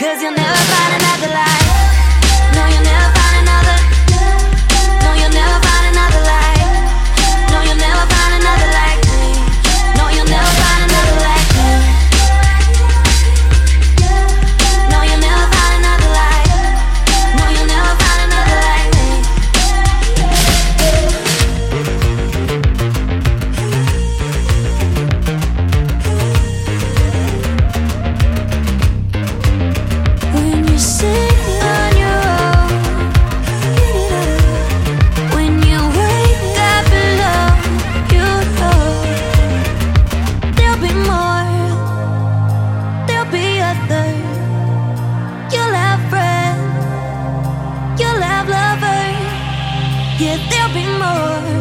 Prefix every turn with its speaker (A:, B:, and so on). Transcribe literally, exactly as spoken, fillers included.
A: 'cause you'll never find another like. No, you'll never find another. No, you'll never find another like. No, you'll never find another like me. No, you'll never find another like me. No, you'll never find another like. No, you'll never find another like me. When you sit on your own, when you wake up alone, you know there'll be more, there'll be others. You'll have friends, you'll have lovers, yeah, there'll be more.